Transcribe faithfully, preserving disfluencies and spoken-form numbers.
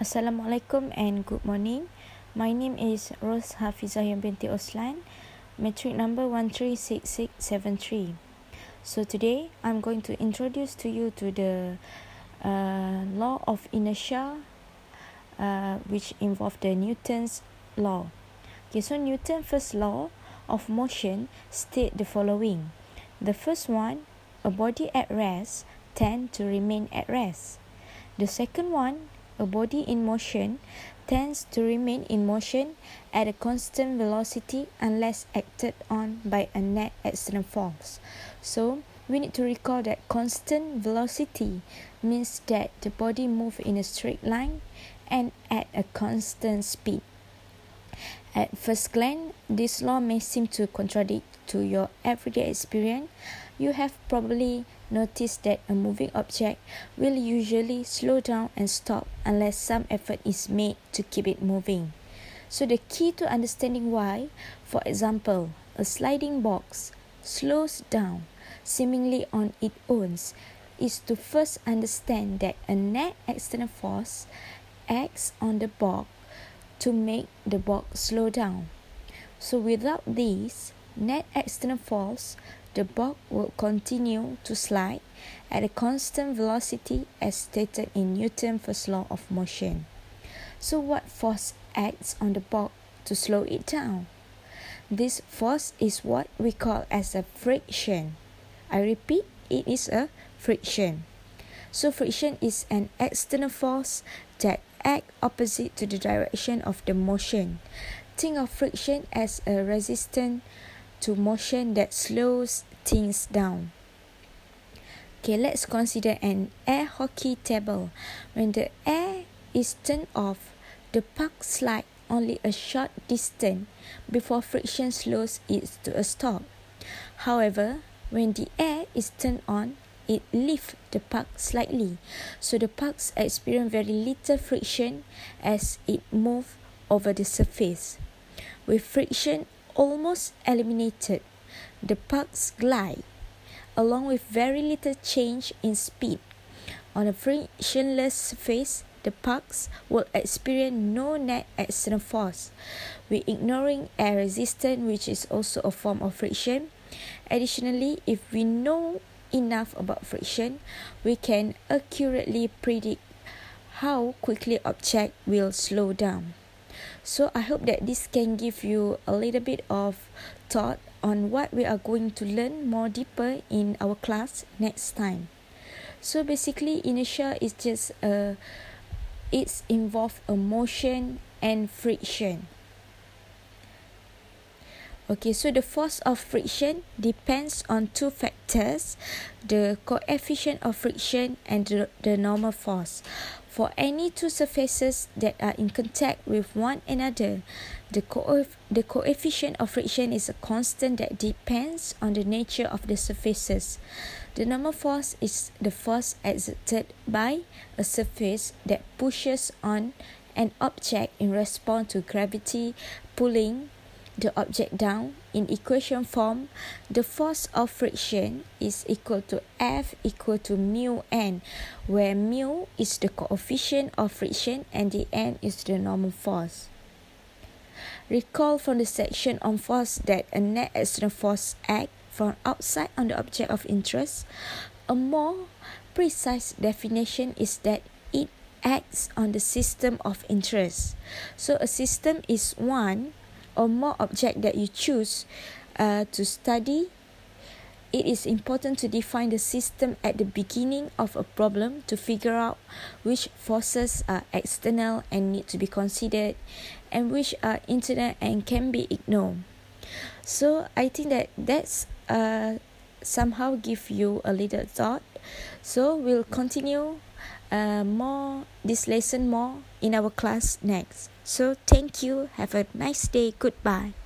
Assalamualaikum and good morning. My name is Ros Hafizah binti Oslan, metric number one three six six seven three. So today I'm going to introduce to you to the uh, law of inertia, uh, which involve the Newton's law. Okay, so Newton's first law of motion state the following. The first one, a body at rest tend to remain at rest. The second one, a body in motion tends to remain in motion at a constant velocity unless acted on by a net external force. So, we need to recall that constant velocity means that the body moves in a straight line and at a constant speed. At first glance, this law may seem to contradict to your everyday experience. You have probably noticed that a moving object will usually slow down and stop unless some effort is made to keep it moving. So the key to understanding why, for example, a sliding box slows down seemingly on its own, is to first understand that a net external force acts on the box to make the box slow down. So without this net external force, the box will continue to slide at a constant velocity as stated in Newton's first law of motion. So what force acts on the box to slow it down? This force is what we call as a friction. I repeat, it is a friction. So friction is an external force that acts opposite to the direction of the motion. Think of friction as a resistance to motion that slows things down. Okay, let's consider an air hockey table. When the air is turned off, the puck slides only a short distance before friction slows it to a stop. However, when the air is turned on, it lifts the puck slightly, so the pucks experience very little friction as it moves over the surface. With friction almost eliminated, the pucks glide along with very little change in speed. On a frictionless surface, the pucks will experience no net external force. We ignoring air resistance, which is also a form of friction. Additionally, if we know enough about friction, we can accurately predict how quickly object will slow down. So I hope that this can give you a little bit of thought on what we are going to learn more deeper in our class next time. So basically, inertia is just a, it's involved a motion and friction. Okay, so the force of friction depends on two factors, the coefficient of friction and the, the normal force. For any two surfaces that are in contact with one another, the, co- the coefficient of friction is a constant that depends on the nature of the surfaces. The normal force is the force exerted by a surface that pushes on an object in response to gravity pulling the object down. In equation form, the force of friction is equal to F equal to mu n, where mu is the coefficient of friction and the n is the normal force. Recall from the section on force that a net external force acts from outside on the object of interest. A more precise definition is that it acts on the system of interest. So a system is one or more object that you choose uh, to study. It is important to define the system at the beginning of a problem to figure out which forces are external and need to be considered and which are internal and can be ignored. So I think that that's uh, somehow give you a little thought. So we'll continue uh, more this lesson more in our class next. So thank you. Have a nice day. Goodbye.